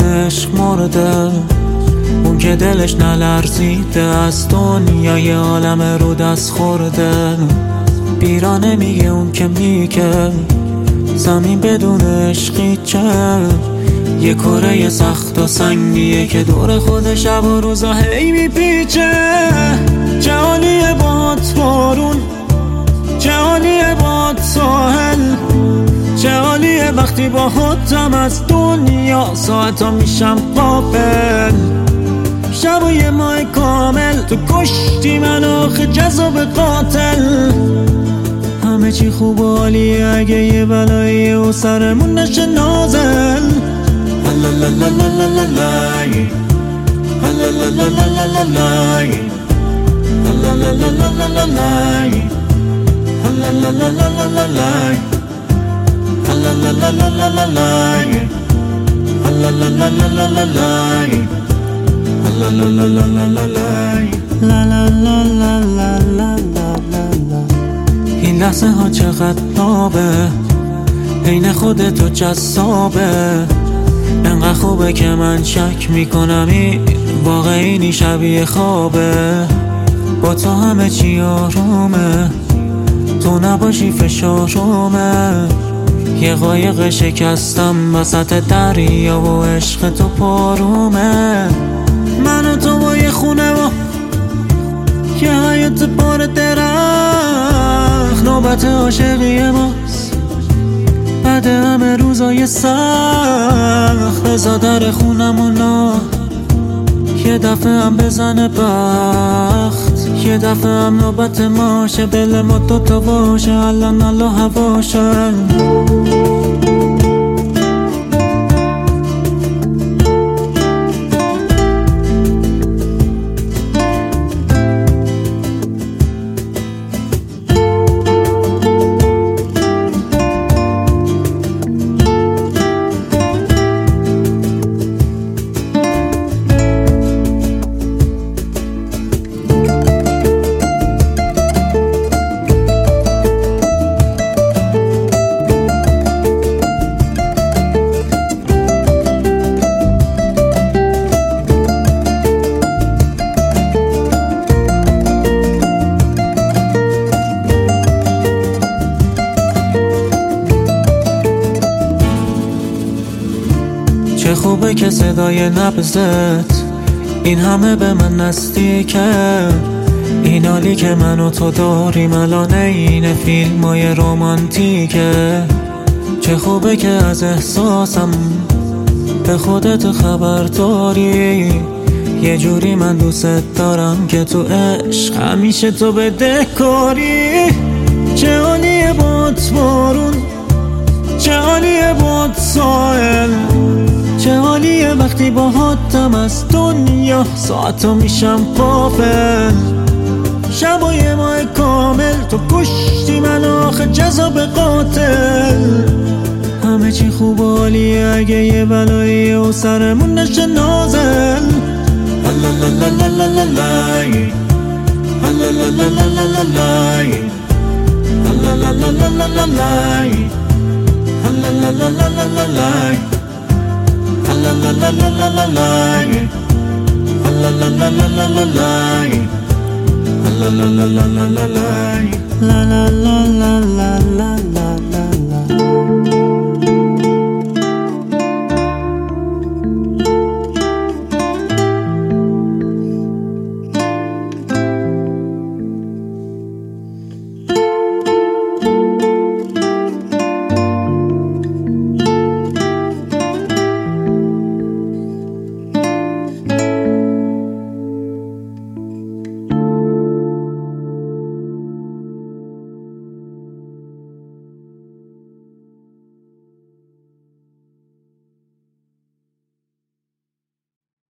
عشق مرده، اون که دلش نلرزیده از دنیای عالم رو دست خورده. بیرانه میگه اون که میگه زمین بدون عشقی چه، یه کره سخت و سنگیه که دور خود شب و روزا هی میپیچه. چه عالیه باد بارون، چه عالیه باد ساحل، چه عالیه وقتی با خودم از دنیا ساعتا میشم قابل. شب و یه ماه کامل تو کشتی من آخه جذاب قاتل. همه چی خوب و عالیه اگه یه بلاییه و سرمون نشه نازل. این لحظه ها چقدر نابه، عین خودتو جذابه. انقدر خوبه که من شک میکنم این واقعی شبیه خوابه. با تو همه چی آرومه، تو نباشی فشارومه. یه قایق شکستم وسط دریا و عشق تو پارومه. من و تو با یه خونه و یه حیات پر درخت، نوبت عاشقی ماست بعد همه روزای سخت. بزا در خونمونا یه دفعه هم بزنه بخت، یه دفعه هم نوبت ماشه. دل ما دوتا باشه الان الله هواشه. چه خوبه که صدای نبضت این همه به من نزدیکه. این حالی که من و تو داریم الان این فیلمای رمانتیکه. چه خوبه که از احساسم به خودت خبر داری. یه جوری من دوست دارم که تو عشق همیشه تو بدهکاری. چه عالیه باد بارون، چه عالیه باد ساحل، چه عالیه وقتی با حدم از دنیا ساعتا میشم قافل. شب و یه ماه کامل تو کشتی من آخه جذاب قاتل. همه چی خوب و عالیه اگه یه بلاییه و سرمون نشه نازل. La la la la la la